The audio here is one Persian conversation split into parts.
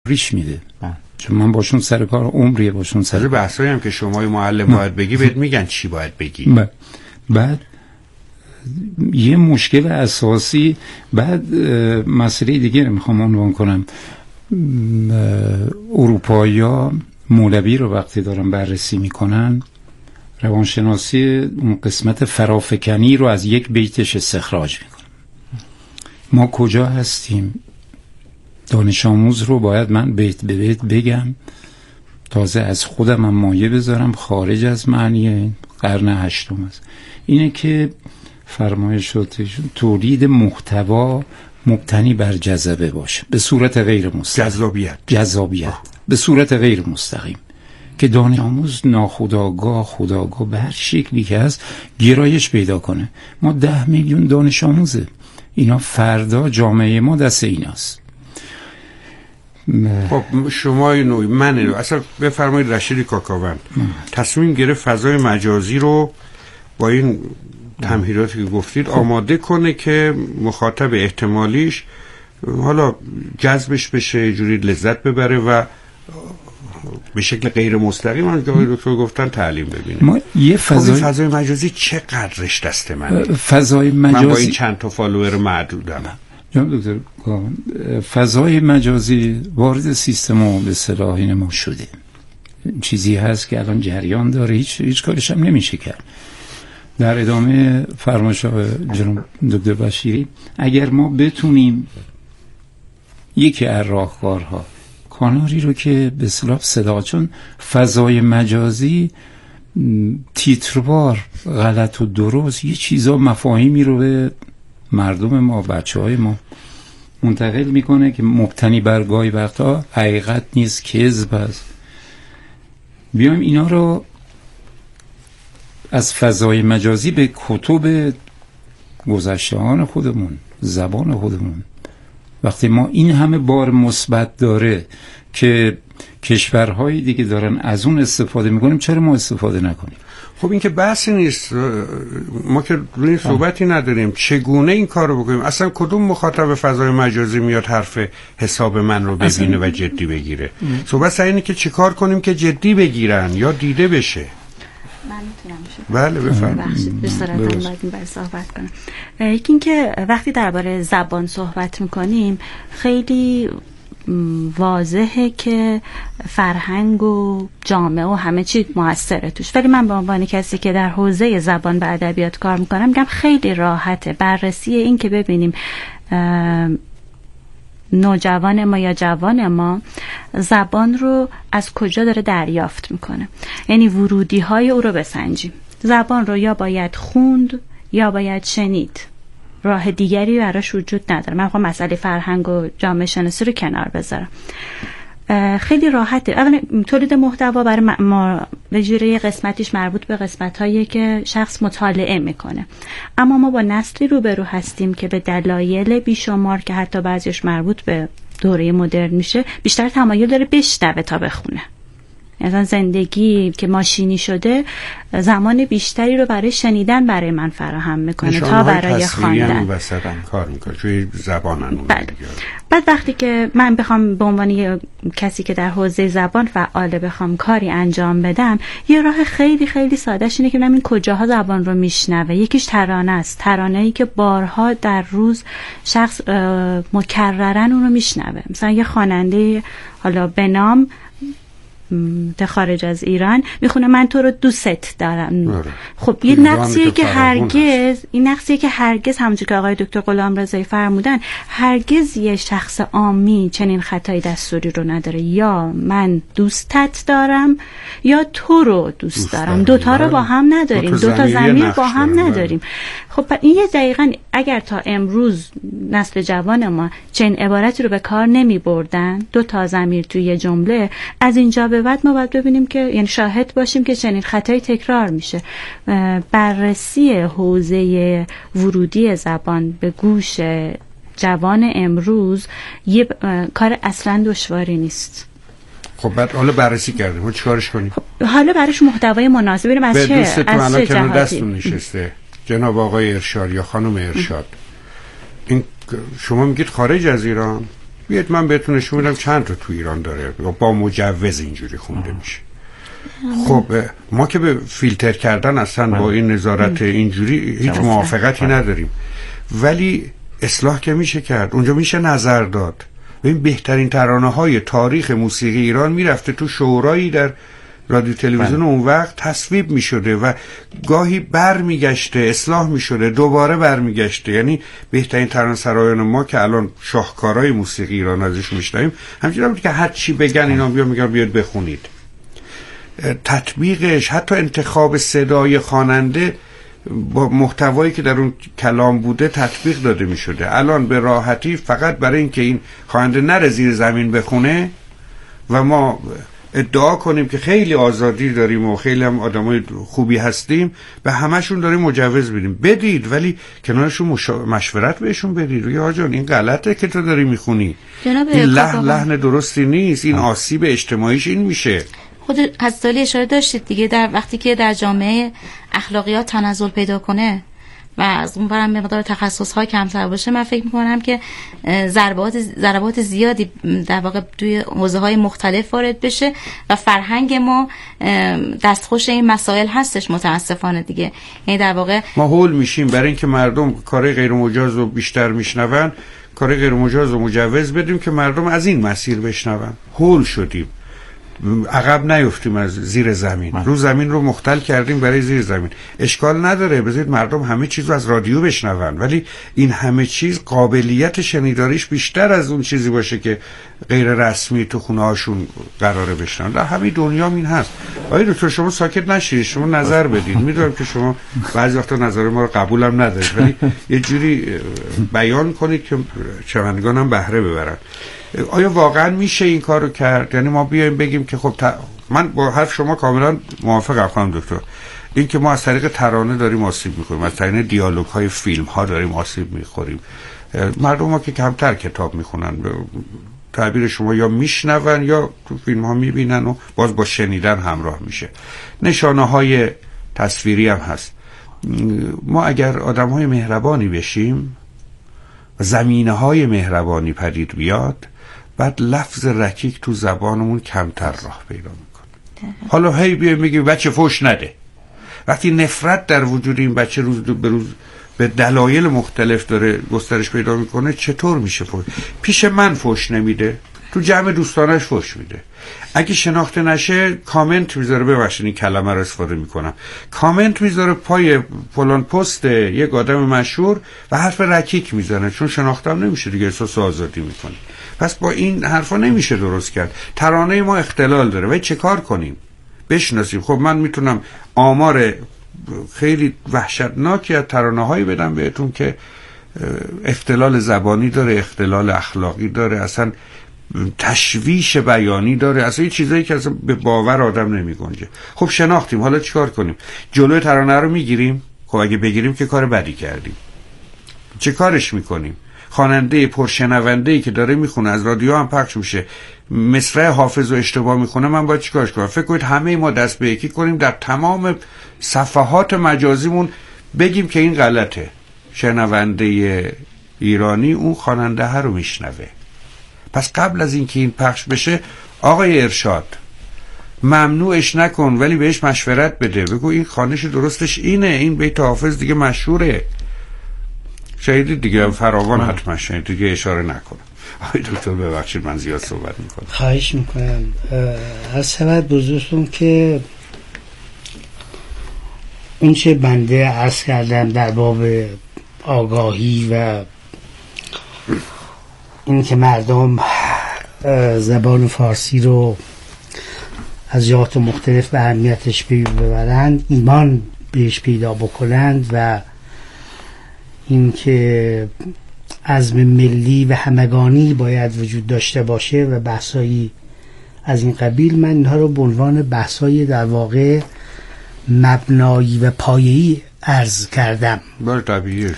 ریش میده، چون من باشون سر کار عمریه باشون سر بحثایی هم که شما معلم باید بگی بهت میگن چی باید بگی. بعد یه مشکل اساسی، بعد مسئله دیگه رو میخوام عنوان کنم. اروپایی‌ها مولوی رو وقتی دارن بررسی میکنن، روانشناسی اون قسمت فرافکنی رو از یک بیتش استخراج میکنن. ما کجا هستیم؟ دانش آموز رو باید من بیت به بیت بگم، تازه از خودم هم مایه بذارم خارج از معنی قرن هشتم است. اینه که فرمایش شد تولید محتوا مبتنی بر جذبه باشه به صورت غیر مستقیم، جذابیت به صورت غیر مستقیم، که دانش آموز ناخودآگاه خودآگاه به هر شکلی که هست گرایش پیدا کنه. ما 10 میلیون دانش آموزه، اینا فردا جامعه ما دست ایناست. خب شما من اصلا بفرمایید رشید کاکاوند تصمیم گرفت فضای مجازی رو با این تمهیداتی که گفتید آماده کنه که مخاطب احتمالیش حالا جذبش بشه، یه جوری لذت ببره و به شکل غیر مستقیم هم که دکتر گفتن تعلیم ببینه. ما یه فضای مجازی چقدرش دست منه؟ فضای مجازی، من با این چند تا فالوور معدودم. جناب دکتر، فضای مجازی وارد سیستم به اصطلاح این ما شده، چیزی هست که الان جریان داره، هیچ کارش هم نمیشه کرد. در ادامه فرمایش جناب دکتر بشیری، اگر ما بتونیم یکی از راهکارها کانالی رو که به اصطلاح صدا، چون فضای مجازی تیتروار غلط و درست یه چیزا مفاهیمی رو به مردم ما، بچه‌های ما منتقل میکنه که مبتنی بر گاهی وقتا حقیقت نیست، کذب است. بیایم اینا رو از فضای مجازی به کتب گذشته‌ان خودمون، زبان خودمون، وقتی ما این همه بار مثبت داره که کشورهای دیگه دارن از اون استفاده میکنیم، چرا ما استفاده نکنیم؟ خب این که بحثی نیست، ما که روی صحبتی نداریم چگونه این کار رو بکنیم. اصلا کدوم مخاطب فضای مجازی میاد حرف حساب من رو ببینه و جدی بگیره؟ صحبت سر اینه که چه کار کنیم که جدی بگیرن یا دیده بشه. من میتونم بله بفرمایید. دوست دارم باید صحبت کنم. یکی این که وقتی درباره زبان صحبت میکنیم خیلی واضحه که فرهنگ و جامعه و همه چی موثره توش، ولی من به عنوان کسی که در حوزه زبان و ادبیات کار میکنم میگم خیلی راحته بررسی این که ببینیم نوجوان ما یا جوان ما زبان رو از کجا داره دریافت میکنه، یعنی ورودی های او رو بسنجیم. زبان رو یا باید خوند یا باید شنید، راه دیگری براش وجود نداره. من میخوام مسئله فرهنگ و جامعه شناسی رو کنار بذارم. خیلی راحته. اولا تولید محتوا برای ما به جوری قسمتیش مربوط به قسمت‌هایی که شخص مطالعه میکنه، اما ما با نسلی روبرو هستیم که به دلایل بیشمار که حتی بعضیش مربوط به دوره مدرن میشه بیشتر تمایل داره بشنوه تا بخونه. مثلا زندگی که ماشینی شده زمان بیشتری رو برای شنیدن برای من فراهم میکنه تا برای خواندن. کار میکنه توی زبانن. بعد وقتی که من بخوام به عنوان کسی که در حوزه زبان فعاله بخوام کاری انجام بدم، یه راه خیلی خیلی سادهش اینه که ببینم این کجاها زبان رو میشنوه. یکیش ترانه است، ترانه‌ای که بارها در روز شخص مکررن اون رو میشنوه. مثلا یه خواننده حالا به نام خارج از ایران میخونه من تو رو دوست دارم. خب یه نقصیه که هرگز همونجور که آقای دکتر غلامرضایی فرمودن هرگز یه شخص عامی چنین خطای دستوری رو نداره. یا من دوستت دارم یا تو رو دوست دارم، دوتا رو با هم نداریم، دوتا ضمیر با هم نداریم. خب این یه دقیقاً اگر تا امروز نسل جوان ما چنین عبارتی رو به کار نمی بردن، دوتا ضمیر توی یه جمله، از اینجا به بعد ما باید ببینیم که یعنی شاهد باشیم که چنین خطایی تکرار میشه. بررسی حوزه ورودی زبان به گوش جوان امروز یه کار اصلا دشواری نیست. خب بعد حالا بررسی کردیم، ما چیکارش کنیم؟ حالا براش محتوای مناسب ببینیم از چه جهاتی. دستون نشسته جناب آقای ارشاد یا خانم ارشاد، این شما میگید خارج از ایران، بیاید من بهتون نشون میدم چند تا تو ایران داره با مجوز اینجوری خونده میشه. خب ما که به فیلتر کردن اصلا با این نظارت اینجوری هیچ موافقتی نداریم، ولی اصلاح که میشه کرد، اونجا میشه نظر داد. این بهترین ترانه‌های تاریخ موسیقی ایران میرفته تو شورایی در رادیو تلویزیون اون وقت تصویب میشده و گاهی برمیگشته اصلاح میشده دوباره برمیگشته. یعنی بهترین ترانه‌سرایان ما که الان شاهکارهای موسیقی ایران ازش میشنویم همینجوری که هر چی بگن اینا میگن بیاد بخونید. تطبیقش، حتی انتخاب صدای خواننده با محتوایی که در اون کلام بوده تطبیق داده می شده. الان به راحتی فقط برای اینکه این خواننده نره زیر زمین بخونه و ما ادعا کنیم که خیلی آزادی داریم و خیلی هم آدمای خوبی هستیم، به همشون داریم مجوز بدیم. بدید، ولی کنارشون مشورت بهشون بدید. یا جان این غلطه که تو داری میخونی، این لحن درستی نیست، این آسیب اجتماعیش این میشه. خود حضرت اشاره داشتید دیگه، در وقتی که در جامعه اخلاقیات تنزل پیدا کنه و از اون برم مقدار تخصص‌ها کمتر باشه، من فکر می‌کنم که ضربات زیادی در واقع توی حوزه‌های مختلف وارد بشه و فرهنگ ما دستخوش این مسائل هستش متاسفانه دیگه. یعنی در واقع ما هول میشیم برای اینکه مردم کارهای غیر مجاز رو بیشتر میشنون، کارهای غیر مجاز رو مجوز بدیم که مردم از این مسیر بشنون. هول شدیم، عقب نیفتیم از زیر زمین. رو زمین رو مختل کردیم برای زیر زمین. اشکال نداره، بذارید مردم همه چیز رو از رادیو بشنون، ولی این همه چیز قابلیت شنیداریش بیشتر از اون چیزی باشه که غیر رسمی تو خونه هاشون قراره بشنون. در همه دنیا این هست. آقای دکتر شما ساکت نشید، شما نظر بدید. میدونم که شما بعضی وقتا نظر ما رو قبولم ندارید، ولی یه جوری بیان کنید که شنوندگانم بهره ببرن. آیا واقعا میشه این کارو کرد؟ یعنی ما بیایم بگیم که خب من با حرف شما کاملا موافقم خانم دکتر، این که ما از طریق ترانه داریم آسیب میخوریم، از طریق دیالوگ های فیلم ها داریم آسیب میخوریم. مردم ما که کمتر کتاب میخونن، تعبیر شما یا میشنون یا تو فیلم ها میبینن و باز با شنیدن همراه میشه. نشانه های تصویری هم هست. ما اگر آدم های مهربانی بشیم، زمینه های مهربانی پدید بیاد، بعد لفظ رکیک تو زبانمون کمتر راه پیدا میکنه. حالا هی بیایم میگیم بچه فوش نده. وقتی نفرت در وجود این بچه روز به روز به دلایل مختلف داره گسترش پیدا میکنه، چطور میشه فوش؟ پیش من فوش نمیده، تو جمع دوستانش فوش میده. اگه شناخته نشه کامنت میذاره، ببخشید این کلمه رو استفاده میکنم، کامنت میذاره پای فلان پست یک آدم مشهور و حرف رکیک میزنه، چون شناخته هم نمیشه دیگه، احساس آزادی میکنه. پس با این حرفا نمیشه درست کرد. ترانه ما اختلال داره و چه کار کنیم؟ بشناسیم. خب من میتونم آمار خیلی وحشتناکی از ترانه‌هایی بدم بهتون که اختلال زبانی داره، اختلال اخلاقی داره، اصلا تشویش بیانی داره، اصلا یه چیزایی که اصلا به باور آدم نمی گنجه. خب شناختیم، حالا چیکار کنیم؟ جلوی ترانه رو میگیریم؟ خب اگه بگیریم که کار بدی کردیم. چه کارش میکنیم؟ خواننده پرشنونده‌ای که داره میخونه، از رادیو هم پخش میشه، مصرع حافظ رو اشتباه میخونه، من باید چیکارش کنم؟ فکر کنید همه ما دست به یکی کنیم در تمام صفحات مجازیمون بگیم که این غلطه. شنونده ایرانی اون خواننده رو میشنوه. پس قبل از اینکه این پخش بشه، آقای ارشاد ممنوعش نکن، ولی بهش مشورت بده، بگو این خوانش درستش اینه، این بیت حافظ دیگه مشهوره. شاید دیگه فراوان حتما شاید دیگه اشاره نکنم. آقای دکتر ببخشید من زیاد صحبت میکنم. خواهش میکنم. از سبب بزرگتون که اون چه بنده عرض کردم در باب آگاهی و این که مردم زبان فارسی رو از جهات مختلف به اهمیتش ببرند، ایمان بهش پیدا بکنند و این که عزم ملی و همگانی باید وجود داشته باشه و بحثایی از این قبیل، من اینها رو به عنوان بحثایی در واقع مبنایی و پایه‌ای عرض کردم. بله طبیعیه.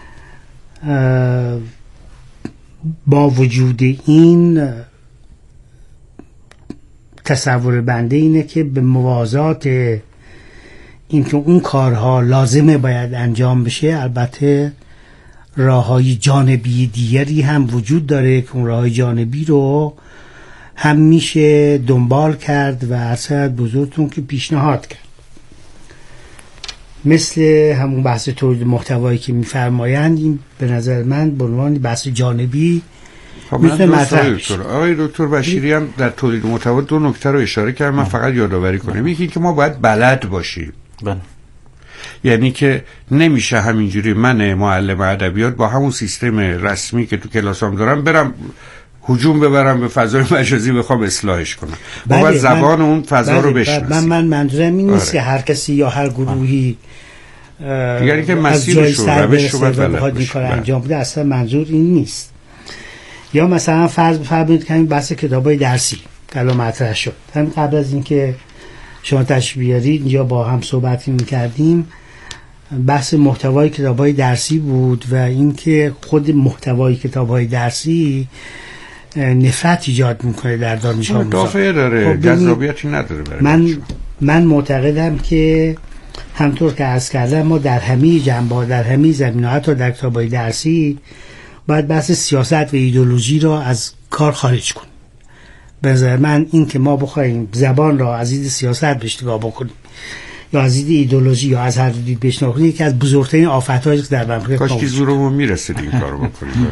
با وجود این تصور بنده اینه که به موازات این که اون کارها لازمه باید انجام بشه، البته راههای جانبی دیگری هم وجود داره که اون راههای جانبی رو هم میشه دنبال کرد و اصلا بزرگتون که پیشنهاد کرد، مثل همون بحث تولید محتوایی که میفرمایند. این به نظر من به عنوان بحث جانبی میتونه مطرح بشه. آقای دکتر بشیری هم در تولید محتوا دو نکته رو اشاره کرد، من فقط یادآوری کنم. یکی که ما باید بلد باشیم، یعنی که نمیشه همینجوری من معلم ادبیات با همون سیستم رسمی که تو کلاسام دارم برم هجوم ببرم به فضای مجازی بخوام اصلاحش کنم. ما باید زبان اون فضا رو بشناسیم. من منظورم این نیست که هر کسی یا هر گروهی یعنی که مسیرش رو روش رو بخواد این کار انجام بده، اصلا منظور این نیست. یا مثلا فرض بفرمایید که این بحث کتابای درسی که الان مطرح شد، همین قبل از اینکه شما تشریف بیارید اینجا با هم صحبت می‌کردیم، بحث محتوای کتابای درسی بود و اینکه خود محتوای کتابای درسی نفرت ایجاد میکنه در دانش آموزان. دافعه داره، جذابیتی نداره برای من معتقدم که همطور که عرض کردم ما در همه جنبه‌ها، در همه زمینه‌ها، حتی در کتابای درسی باید بحث سیاست و ایدئولوژی را از کار خارج کنیم. به نظر من این که ما بخوایم زبان را از دید سیاست بهش نگاه بکنیم یا از دید ایدئولوژی یا از هر دید بهش نگاه کنیم، یکی از بزرگترین آفت‌هایی که در مملکت کاش که زورمون میرسید این کارو بکنیم.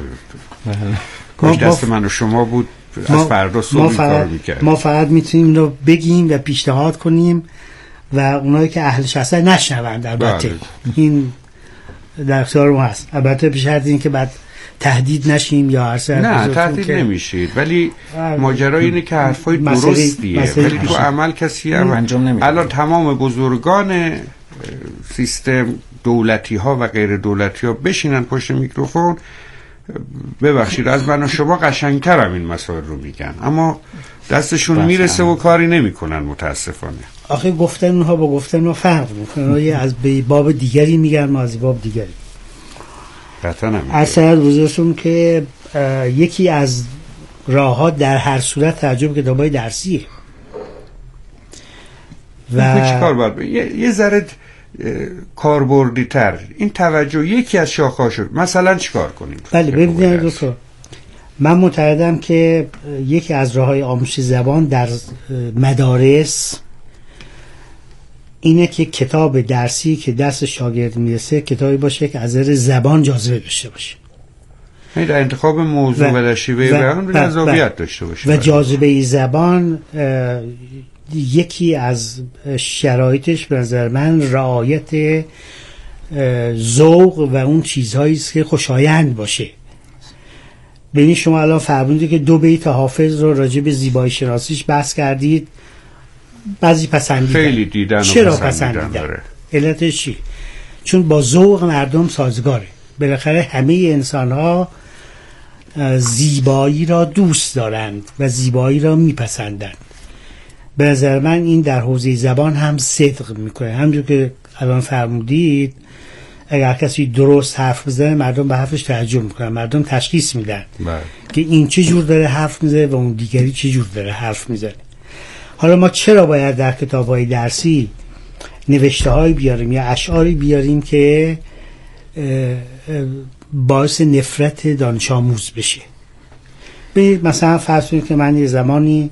کاش دست من و شما بود، از فردا صبح این کارو می‌کردیم. ما فقط میتونیم اینو بگیم و پیشنهاد کنیم و اونایی که اهلش هستن نشنوند. البته این در اختیار ما هست، البته به شرط اینکه بعد تهدید نشیم یا هر نه تهدید نمیشید، ولی ماجرا اینه که حرفای درستیه ولی تو عمل کسی انجام نمیده. الان تمام بزرگان سیستم دولتی ها و غیر دولتی ها بشینن پشت میکروفون، ببخشید از من و شما قشنگترم این مسائل رو میگن، اما دستشون میرسه و کاری نمیکنن متاسفانه. آخه گفتن اونها با گفتن ما فرق میکنه، از باب دیگری میگن، ما از باب دیگری. اصلا بزرگتون که یکی از راه ها در هر صورت ترجمه کتابای درسیه و چیکار باید یه ذره کاربردی تر این توجه یکی از شاخه‌ها شد. مثلا چیکار کنیم؟ بله ببینید دکتر، من معتقدم که یکی از راه‌های آموزش زبان در مدارس اینه که کتاب درسی که دست شاگرد میرسه کتابی باشه که از نظر زبان جاذبه داشته باشه، در انتخاب موضوع و در شیوه بیان جذابیت داشته باشه و جاذبه زبان یکی از شرایطش به نظر من رعایت ذوق و اون چیزهایی است که خوشایند باشه. ببین شما الان فرمودید که 2 بیت حافظ رو راجع به زیبایی شناسیش بحث کردید، بعضی پسندیدن، خیلی دیدن. چرا پسندیدن؟ علتش چی؟ چون با ذوق مردم سازگاره. بالاخره همه انسان ها زیبایی را دوست دارند و زیبایی را میپسندند. به نظر من این در حوزه زبان هم صدق میکنه. همونجور که الان فرمودید اگر کسی درست حرف بزنه مردم به حرفش توجه میکنن، مردم تشخیص میدن که این چه جور داره حرف میزنه و اون دیگری چه جور داره حرف میزنه. حالا ما چرا باید در کتاب‌های درسی نوشته‌هایی بیاریم یا اشعاری بیاریم که باعث نفرت دانش آموز بشه؟ مثلا فرض کنید که من یه زمانی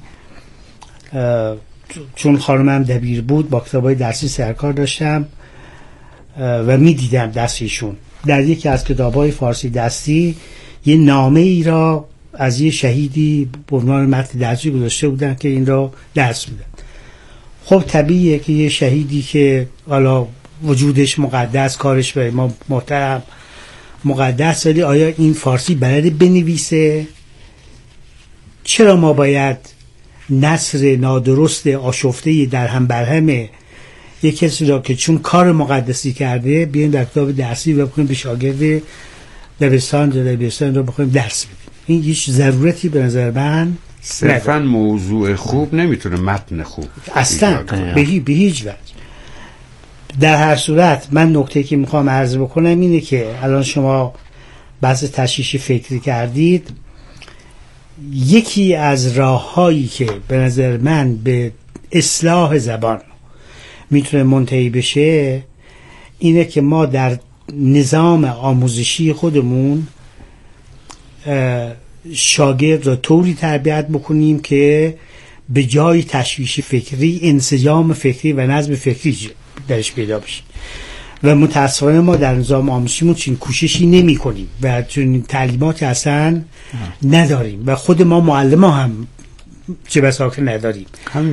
چون خانمم دبیر بود با کتاب‌های درسی سرکار داشتم و می‌دیدم دستشون در یکی از کتاب‌های فارسی دستی یه نامه ای را از یه شهیدی به عنوان متن درسی گذاشته بودن که این را درس میدن. خب طبیعیه که یه شهیدی که حالا وجودش مقدس، کارش به ما محترم مقدس، ولی آیا این فارسی بلده بنویسه؟ چرا ما باید نثر نادرست آشفته در هم برهمه یک کسی را که چون کار مقدسی کرده بیایم در کتاب درسی و بخوایم به شاگرد دبستان را بخوایم درس بدیم؟ این هیچ ضرورتی به نظر من صرفاً موضوع خوب نمیتونه متن خوب اصلا به هیچ وجه. در هر صورت من نکته که میخوام عرض بکنم اینه که الان شما بحث تشویش فکری کردید، یکی از راههایی که به نظر من به اصلاح زبان میتونه منتهی بشه اینه که ما در نظام آموزشی خودمون شاگرد را طوری تربیت بکنیم که به جای تشویش فکری انسجام فکری و نظم فکری درش پیدا بشه. و متاسفانه ما در نظام آموزشیمون چنین کوششی نمی کنیم و چنین تعلیماتی اصلا نداریم و خود ما معلم ها هم چه بسا که نداریم.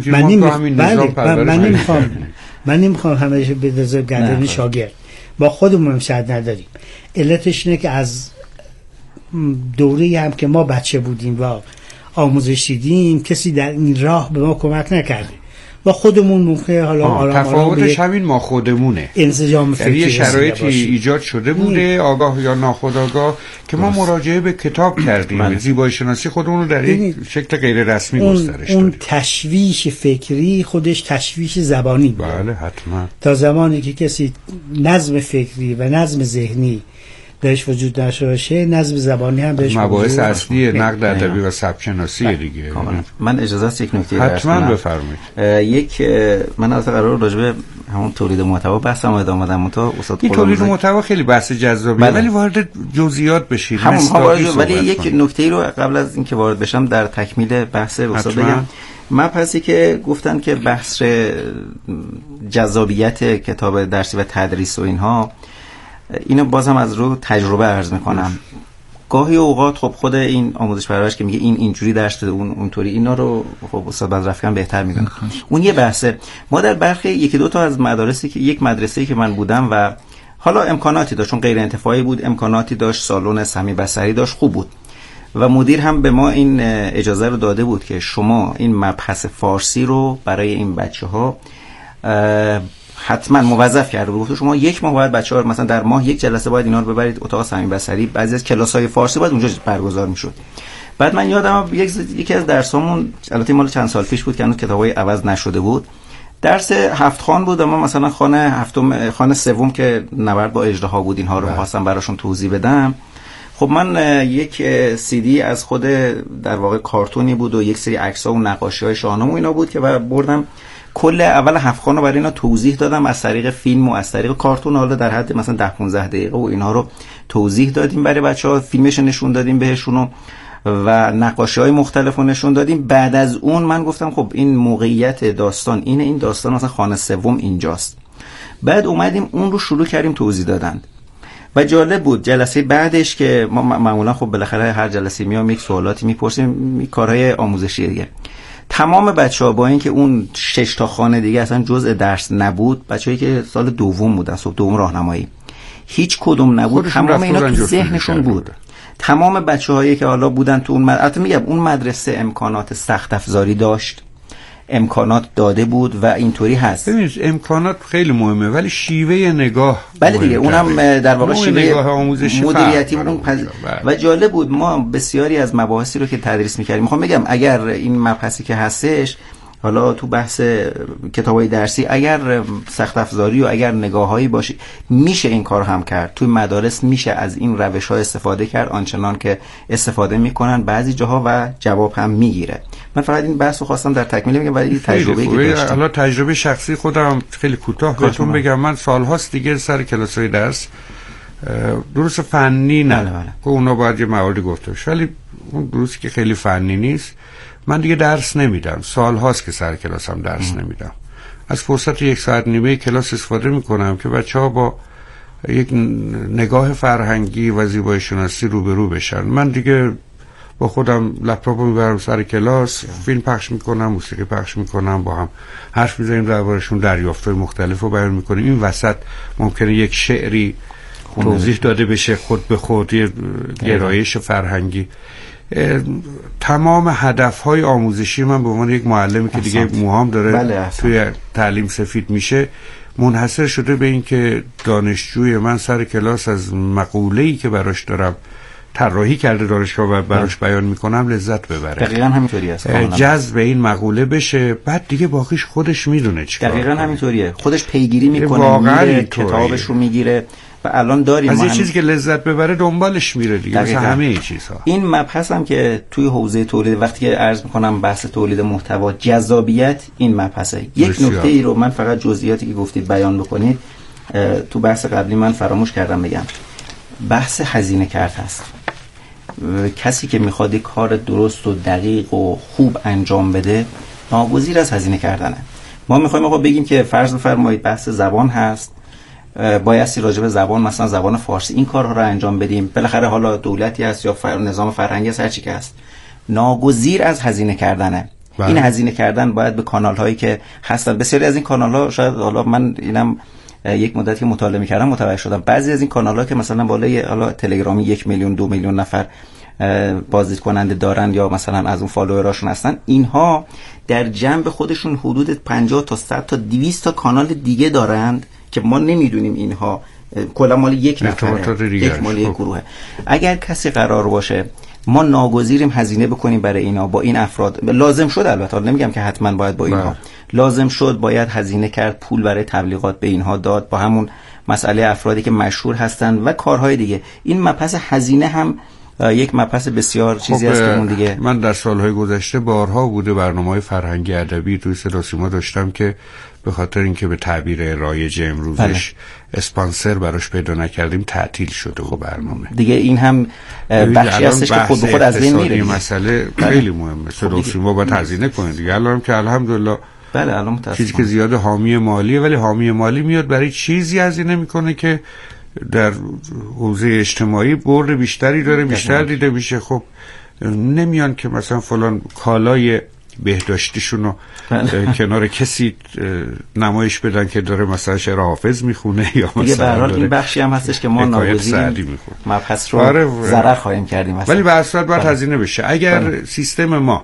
من نمیخوام همه به نظر گردن شاگرد، با خودمون هم شاید نداریم. علتش اینه که از دوره‌ای هم که ما بچه بودیم و آموزش دیدیم کسی در این راه به ما کمک نکرده و خودمون ممکنه حالا آرام تفاوتش همین ما خودمونه انسجام فکری یه شرایطی ایجاد شده بوده آگاه یا ناخودآگاه که ما مراجعه به کتاب کردیم. زیبایی شناسی خودمون رو در یک شکل غیر رسمی گسترش اون تشویش فکری خودش تشویش زبانی بود. بله حتما. تا زمانی که کسی نظم فکری و نظم ذهنی درش وجود نشده باشه نظم زبانی هم بهش مباحث اصلی نقد ادبی و سبک شناسی دیگه. من اجازه است یک نکته حتما بفرمایید. من از قرار راجع به همون تولید محتوا بحثم ادامه بدم تا استاد این تولید محتوا خیلی بحث جذابیه ولی وارد جزئیات بشید. ولی یک نکته رو قبل از اینکه وارد بشم در تکمیل بحث استاد بگم. مبحثی که گفتن که بحث جذابیت کتاب درسی و تدریس و اینها، اینو بازم از رو تجربه عرض میکنم. گاهی اوقات خب خود این آموزش پرورش که میگه این اینجوری درس داده اون اونطوری، اینا رو خب استاد بدرفکن بهتر میدونه. اون یه بحثه. ما در برخی یکی دو تا از مدارسی که یک مدرسه‌ای که من بودم و حالا امکاناتی داشت، چون غیر انتفاعی بود، امکاناتی داشت، سالن سمی بصری داشت، خوب بود و مدیر هم به ما این اجازه رو داده بود که شما این مبحث فارسی رو برای این بچه‌ها حتما موظف کرده بود. شما یک ماه باید بچه‌ها مثلا در ماه یک جلسه باید اینا رو ببرید اتاق سمی بصری. بعضی از کلاس‌های فارسی باید اونجا برگزار می‌شد. بعد من یادم یکی از درسامون البته مال چند سال پیش بود که هنوز کتابای عوض نشده بود. درس 7 خوان بود. ما مثلا خانه سوم که نبرد با اژدها بود اینها رو خواستم براشون توضیح بدم. خب من یک سی دی از خود در واقع کارتونی بود و یک سری عکس‌ها و نقاشی‌های شاهنامه و اینا بود که بردم کل اول 7 خوان رو برای اینا توضیح دادم از طریق فیلم و از طریق کارتون، حالا در حد مثلا 10-15 دقیقه و اینها رو توضیح دادیم برای بچه‌ها، فیلمش نشون دادیم بهشون و نقاشی‌های مختلف رو نشون دادیم. بعد از اون من گفتم خب این موقعیت داستان اینه، این داستان مثلا خانه سوم اینجاست. بعد اومدیم اون رو شروع کردیم توضیح دادن و جالب بود. جلسه بعدش که ما معمولا خب بالاخره هر جلسه میام یک سوالاتی میپرسیم، کارهای آموزشی دیگه. تمام بچه‌ها با اینکه اون 6 تا خانه دیگه اصلا جزء درس نبود، بچه‌ای که سال دوم بودن، صبح دوم راهنمایی، هیچ کدوم نبود، تمام اینا تو ذهنشون بود. تمام بچه‌هایی که حالا بودن تو اون البته میگم اون مدرسه امکانات سخت افزاری داشت، امکانات داده بود و اینطوری هست. ببینید امکانات خیلی مهمه ولی شیوه نگاه بله دیگه اونم در واقع شیوه نگاه آموزشی مدیریتی اون و جالب بود. ما بسیاری از مباحثی رو که تدریس می‌کردیم، میخوام بگم اگر این مبحثی که هستش حالا تو بحث کتابای درسی اگر سخت افزاری و اگر نگاهایی باشه میشه این کار هم کرد. توی مدارس میشه از این روش‌ها استفاده کرد آنچنان که استفاده میکنن بعضی جاها و جواب هم میگیره. من فقط این بحثو خواستم در تکمیل بگم ولی تجربه‌ای که داشتم. حالا تجربه شخصی خودم خیلی کوتاه بهتون بگم. من سال‌هاست دیگه سر کلاس‌های درس دروس فنی نه که اونا باید یه مواردی گفته بشه، ولی اون دروسی که خیلی فنی نیست من دیگه درس نمیدم. سال هاست که سر کلاسم درس نمیدم. از فرصت 1 ساعت نیمه کلاس استفاده میکنم که بچه‌ها با یک نگاه فرهنگی و زیبایی شناسی روبرو بشن. من دیگه با خودم لپتاپو میبرم سر کلاس، فیلم پخش میکنم، موسیقی پخش میکنم، با هم حرف میزنیم، دربارشون دریافت‌های مختلف رو بیان میکنیم. این وسط ممکنه یک شعری توضیح داده بشه خود به خود، یه گرایش فرهنگی. تمام هدف‌های آموزشی من به عنوان یک معلمی که دیگه موهام داره توی تعلیم سفید میشه منحصر شده به این که دانشجوی من سر کلاس از مقوله‌ای که براش دارم طراحی کرده دانشگاه و براش بیان میکنم لذت ببره. دقیقاً همینطوریه. جذب این مقوله بشه، بعد دیگه باقیش خودش میدونه چیکار. دقیقاً همینطوریه. خودش پیگیری میکنه، میره کتابش رو میگیره و الان داریم از یه چیزی که لذت ببره دنبالش میره دیگه، مثل همه چیزها. این مبحث هم که توی حوزه تولید وقتی که عرض میکنم بحث تولید محتوا، جذابیت این مبحثه. یک نکته ای رو من فقط جزئیاتی که گفتید بیان بکنید. تو بحث قبلی من فراموش کردم بگم، بحث هزینه کرد هست. کسی که میخواد یک کار درست و دقیق و خوب انجام بده ناگزیر از هزینه کردنه. ما میخوایم آقا بگیم که فرض بفرمایید بحث زبان هست، بایستی راجع به زبان، مثلا زبان فارسی این کارها رو انجام بدیم، بالاخره حالا دولتی هست یا نظام فرهنگی هست، هر چی که هست، ناگزیر از هزینه کردنه. این هزینه کردن باید به کانال هایی که هستن. بسیاری از این کانال ها، شاید حالا من اینم یک مدتی که مطالعه می‌کردم متوجه شدم، بعضی از این کانال ها که مثلا بالای حالا تلگرامی 1 میلیون 2 میلیون نفر بازدید کننده دارن یا مثلا از اون فالووراشون هستن، اینها در جنب خودشون حدود 50 تا 100 تا 200 تا کانال دیگه دارند که ما نمیدونیم اینها کلا مال یک نفره، یک مال یک گروهه. اگر کسی قرار باشه ما ناگزیریم هزینه بکنیم برای اینا، با این افراد لازم شد، البته نمیگم که حتما باید با اینها، لازم شد باید هزینه کرد، پول برای تبلیغات به اینها داد، با همون مسئله افرادی که مشهور هستن و کارهای دیگه. این مبحث هزینه هم یک مبحث بسیار چیزی است که اون دیگه من در سالهای گذشته بارها بوده برنامه‌های فرهنگی ادبی توی صدا سیما داشتم که به خاطر اینکه به تعبیر رایج امروزش اسپانسر براش پیدا نکردیم تعطیل شده و برنامه دیگه. این هم بخشی هستش که خود به خود از بین میره. این مسئله خیلی مهمه. صدا سیما باید هزینه کنه دیگه. الان که الحمدلله بله الان متأسفانه چیزی که زیاد حامی مالیه، ولی حامی مالی میاد برای چیزی هزینه میکنه که در حوزه اجتماعی برد بیشتری داره، بیشتر دیده میشه. خب نمیان که مثلا فلان کالای بهداشتیشون رو کنار کسی نمایش بدن که داره مثلا شعر حافظ میخونه یا مثلا به هر حال این بخشی هم هستش که ما ناگزیریم مبحث رو ضرر خواهیم کردیم، ولی به هر صورت باید هزینه بشه. اگر سیستم ما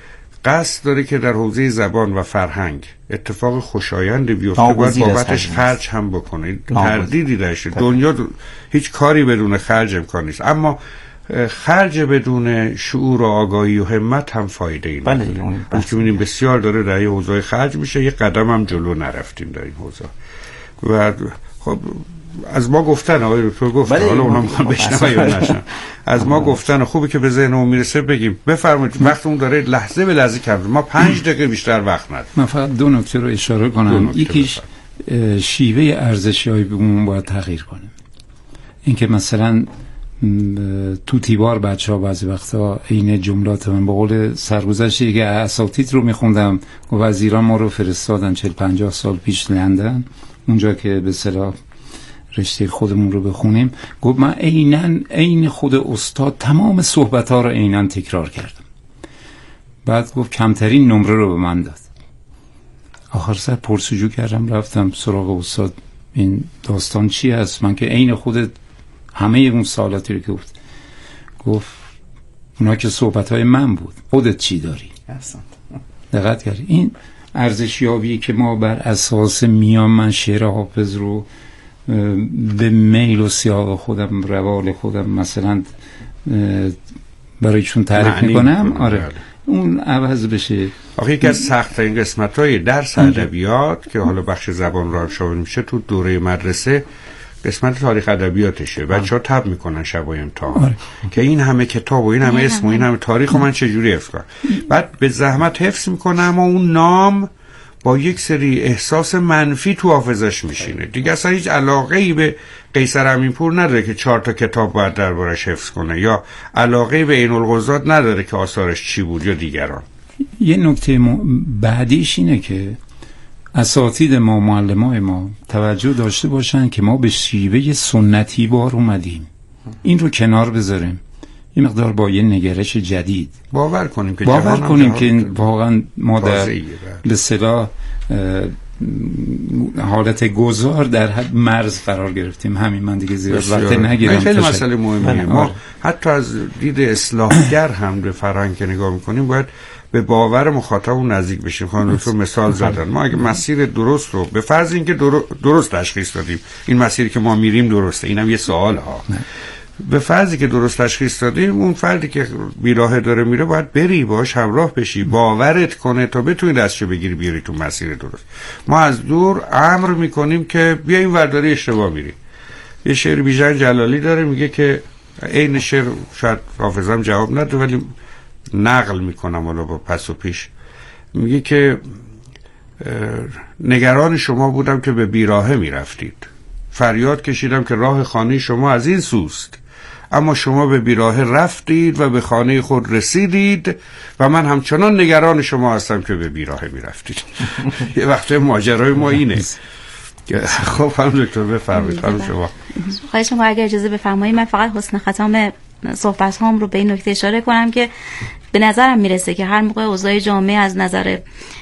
قصد داره که در حوزه زبان و فرهنگ اتفاق خوشایند بیفته، باید بابتش خرج هم بکنه. تردیدی درش دنیا هیچ کاری بدون خرج امکان نیست، اما خرج بدون شعور و آگاهی و همت هم فایده ای نداره. اون که می‌بینیم بسیار داره در این حوزه خرج میشه، یه قدم هم جلو نرفتیم در این حوزه. و خب از ما گفتن، آقای دکتر گفت، حالا اونا میخوان بشنون یا نشنون، از ما گفتن، خوبه که به ذهنمون میرسه بگیم. بفرمایید، وقتمون داره لحظه به لحظه کم، ما 5 دقیقه بیشتر وقت نداریم. من فقط 2 نکته رو اشاره کنم. یکیش شیوه ارزشیابی بهمون باید تغییر کنه. اینکه مثلا تو تیبار بچه‌ها بعضی وقتا این جملات من به قول سرگذشتی که اساتید رو میخوندم و وزیران ما رو فرستادن 40-50 سال پیش لندن، اونجا که به اصطلاح رشته خودمون رو بخونیم، گفت من عین خود استاد تمام صحبت‌ها رو عیناً تکرار کردم. بعد گفت کمترین نمره رو به من داد. آخر سر پرسجو کردم، رفتم سراغ استاد این داستان چی هست؟ من که عین خودت همه اون سوالاتی رو که گفت اونا که صحبت‌های من بود، خودت چی داری؟ دقت کردی؟ این ارزشیابی که ما بر اساس میام من شعر حافظ رو به میل و سیاق خودم، روال خودم مثلا برایشون تعریف میکنم، آره اون عوض بشه. آخه یکی از سخت‌ترین قسمت‌های درس ادبیات که حالا بخش زبان رو شامل میشه تو دوره مدرسه، قسمت تاریخ ادبیاتشه. بچه‌ها تب میکنن شبای امتحان که این همه کتاب و این همه اسم و این همه تاریخ رو من چجوری حفظ کنم. بعد به زحمت حفظ میکنه، اما اون نام با یک سری احساس منفی تو حافظش میشینه دیگه. اصلا هیچ علاقه‌ای به قیصر امینپور نداره که 4 تا کتاب باید دربارش حفظ کنه، یا علاقه‌ای به عین الغزات نداره که آثارش چی بود یا دیگران. یه نکته بعدیش اینه که اساتید ما، معلمای ما توجه داشته باشن که ما به شیوه سنتی بار اومدیم، این رو کنار بذاریم، یه مقدار با یه نگرش جدید باور کنیم که واقعا ما در به اصطلاح حالت گذار در حد مرز قرار گرفتیم. همین، من دیگه زیاد وقت نگیرم. خیلی مسئله مهمیه. ما حتی از دید اصلاحگر هم به فرهنگ نگاه میکنیم، باید به باور مخاطب نزدیک بشیم. خانم دکتر مثال زدن، ما اگه مسیر درست رو به فرض اینکه درست تشخیص دادیم، این مسیری که ما میریم درسته، اینم یه سوال ها، به فرضی که درست تشخیص دادیم، اون فردی که بیراه داره میره باید بری باش همراه بشی، باورت کنه تا بتونی دستشو بگیری بیاری تو مسیر درست. ما از دور امر میکنیم که بیا این ورداری اشتباه میری. یه شعر بیژن جلالی داره میگه که عین شعر شاید حافظم جواب نده ولی نقل میکنم حالا با پس و پیش، میگه که نگران شما بودم که به بیراهه میرفتید، فریاد کشیدم که راه خانه شما از این سوست، اما شما به بیراه رفتید و به خانه خود رسیدید و من همچنان نگران شما هستم که به بیراه میرفتید. یه وقت ماجرای ما اینه. خب خانم دکتر بفرمایید. خانم شما. خواهش می‌کنم اگر اجازه بفرمایید من فقط حسن ختام صحبت هام رو به این نکته اشاره کنم که به نظرم میرسه که هر موقع اوضاع جامعه از نظر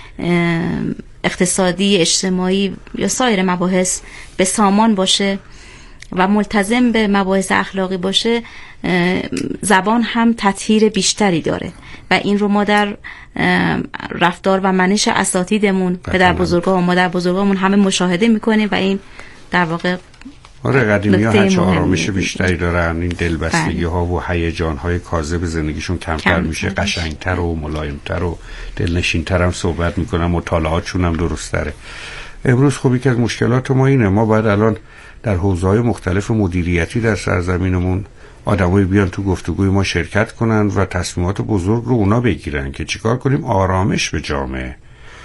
اقتصادی، اجتماعی یا سایر مباحث به سامان باشه و ملتزم به مباحث اخلاقی باشه، زبان هم تطهیر بیشتری داره و این رو ما در رفتار و منش اساتیدمون، پدر بزرگا و مادر بزرگامون همه مشاهده میکنیم و این در واقع آره قدیمی ها هرچه آرامش بیشتری دارن، این دلبستگی ها و هیجان های کاذب زندگیشون کمتر میشه، قشنگتر و ملایمتر و دلنشینتر هم صحبت میکنن، مطالعاتشون هم درست تره. امروز خب یکی از مشکلات ما اینه، ما باید الان در حوزه‌های مختلف مدیریتی در سرزمینمون آدمایی بیان تو گفتگوی ما شرکت کنن و تصمیمات بزرگ رو اونا بگیرن که چیکار کنیم آرامش به جامعه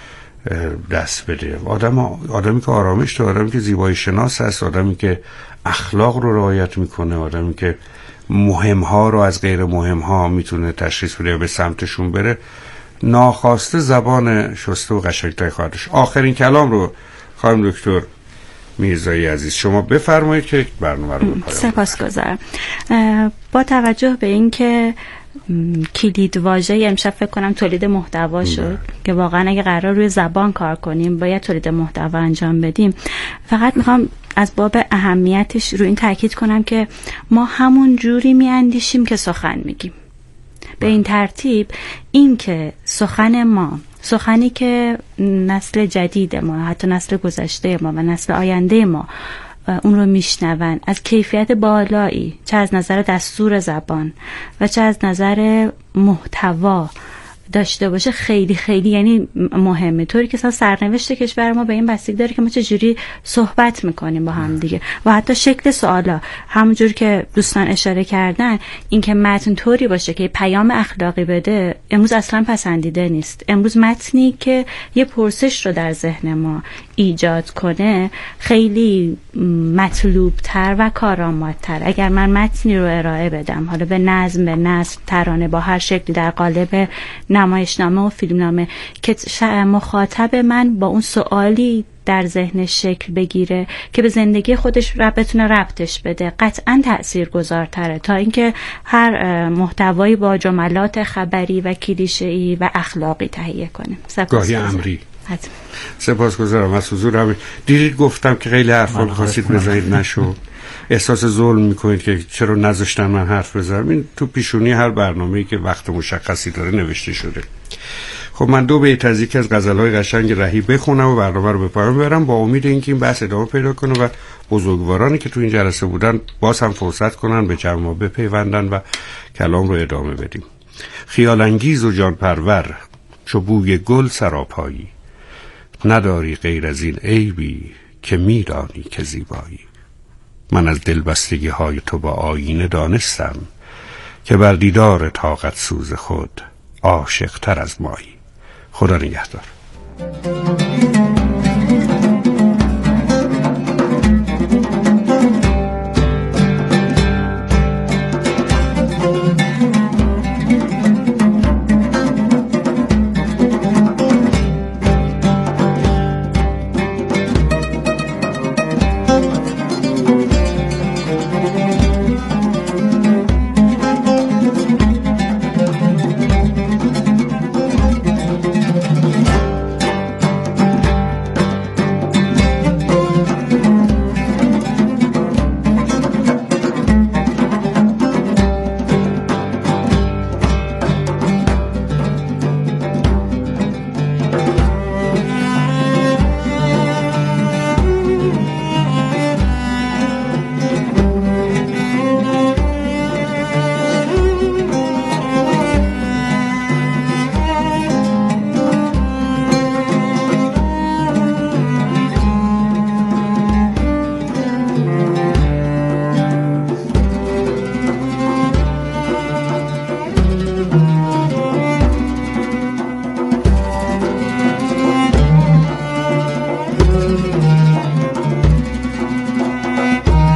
دست بده. آدمی که آرامش داره، آدمی که زیبایی شناس هست، آدمی که اخلاق رو رعایت میکنه، آدمی که مهم‌ها رو از غیر مهم‌ها میتونه تشخیص بده و به سمتشون بره، ناخواسته زبان شسته و قشنگتری خواهد شد. آخرین کلام رو خانم دکتر میرزایی عزیز شما بفرمایید که برنامه رو بپایان. سپاسگزارم. با توجه به اینکه کلید واژه امشب فکر کنم تولید محتوا شد که واقعا اگه قرار روی زبان کار کنیم باید تولید محتوا انجام بدیم، فقط میخوام از باب اهمیتش رو این تاکید کنم که ما همون جوری میاندیشیم که سخن میگیم. به این ترتیب این که سخنی که نسل جدید ما، حتی نسل گذشته ما و نسل آینده ما اون رو میشنون از کیفیت بالایی، چه از نظر دستور زبان و چه از نظر محتوا داشته باشه، خیلی خیلی یعنی مهمه. طوری که سرنوشت کشور ما به این بستگی داره که ما چجوری صحبت میکنیم با هم دیگه و حتی شکل سوالا، همونجور که دوستان اشاره کردن، این که متن طوری باشه که پیام اخلاقی بده امروز اصلا پسندیده نیست. امروز متنی که یه پرسش رو در ذهن ما ایجاد کنه خیلی مطلوب تر و کارآمدتر. اگر من متنی رو ارائه بدم، حالا به نظم، به نثر، ترانه، با هر شکلی در قالب نمایشنامه و فیلمنامه، که مخاطب من با اون سوالی در ذهنش شکل بگیره که به زندگی خودش بتونه ربطش بده، قطعا تأثیرگذارتره تا اینکه هر محتوایی با جملات خبری و کلیشه‌ای و اخلاقی تهیه کنه. گاهی امری. سپاسگزارم از حضورم. دیدید گفتم که خیلی حرفا خواستید بزنید نشو، احساس ظلم میکنید که چرا نذاشتن من حرف بزنم. این تو پیشونی هر برنامه‌ای که وقت مشخصی داره نوشته شده. خب من دو بیت از یکی از غزل‌های قشنگ رهی بخونم و برنامه رو به پایان ببرم با امید اینکه این بحث ادامه پیدا کنه و بزرگوارانی که تو این جلسه بودن باز هم فرصت کنن به جمع ما بپیوندن و کلام رو ادامه بدیم. خیال انگیز و جان پرور چو بوی گل سراپایی، نداری غیر از این عیبی که میدانی که زیبایی. من از دلبستگی های تو با آینه دانستم که بر دیدار طاقت سوز خود عاشق تر از مایی. خدا نگهدار.